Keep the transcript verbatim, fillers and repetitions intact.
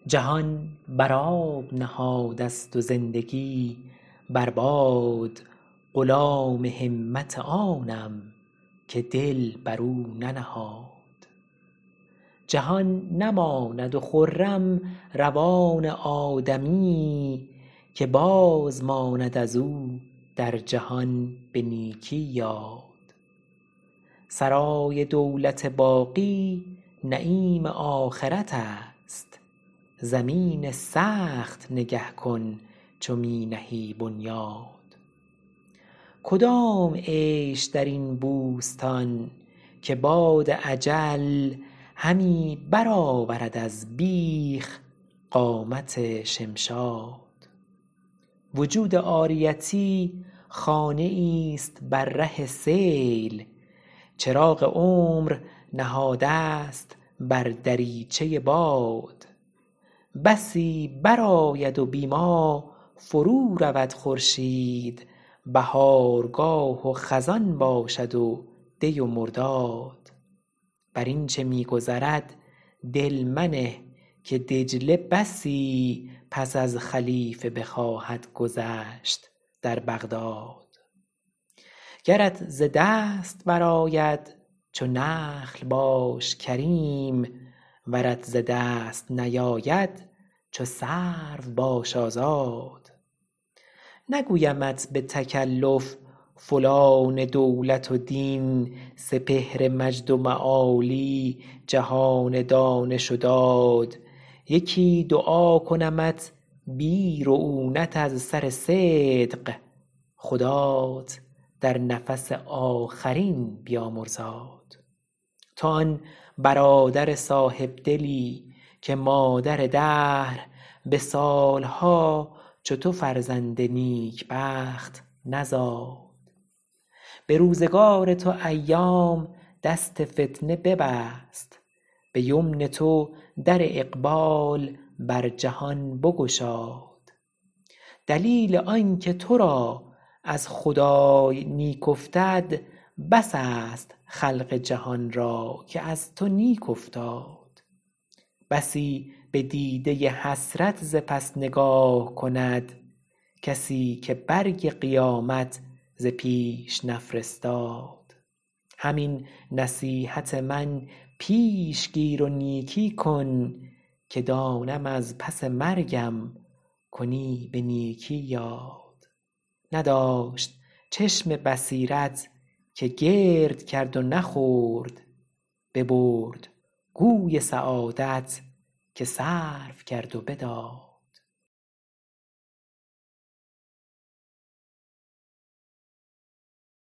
جهان بر آب نهاده ست و زندگی بر باد غلام همت آنم که دل بر او ننهاد جهان نماند و خرم روان آدمی که باز ماند از او در جهان به نیکی یاد سرای دولت باقی نعیم آخرت است زمین سخت نگه کن چو می نهی بنیاد کدام عیش در این بوستان که باد اجل همی برآورد از بیخ قامت شمشاد وجود عاریتی خانه ایست بر ره سیل چراغ عمر نهاده ست بر دریچه باد بسی برآید و بی ما فرو رود خورشید بهارگاه و خزان باشد و دی و مرداد بر این چه می گذرد دل منه که دجله بسی پس از خلیفه بخواهد گذشت در بغداد گرت ز دست برآید چو نخل باش کریم ورت ز دست نیاید چو سرو باش آزاد نگویمت به تکلف فلان دولت و دین سپهر مجد و معالی جهان دانش و داد یکی دعا کنمت بی رعونت از سر صدق خدات در نفس آخرین بیامرزاد تو آن برادر صاحبدلی که مادر دهر به سالها چو تو فرزند نیکبخت نزاد به روزگار تو ایام دست فتنه ببست به یمن تو در اقبال بر جهان بگشاد دلیل آن که تو را از خدای نیک افتد بس است خلق جهان را که از تو نیک افتاد بسی به دیده حسرت ز پس نگاه کند کسی که برگ قیامت ز پیش نفرستاد همین نصیحت من پیش گیر و نیکی کن که دانم از پس مرگم کنی به نیکی یاد نداشت چشم بصیرت که گرد کرد و نخورد ببرد گوی سعادت که صرف کرد و بداد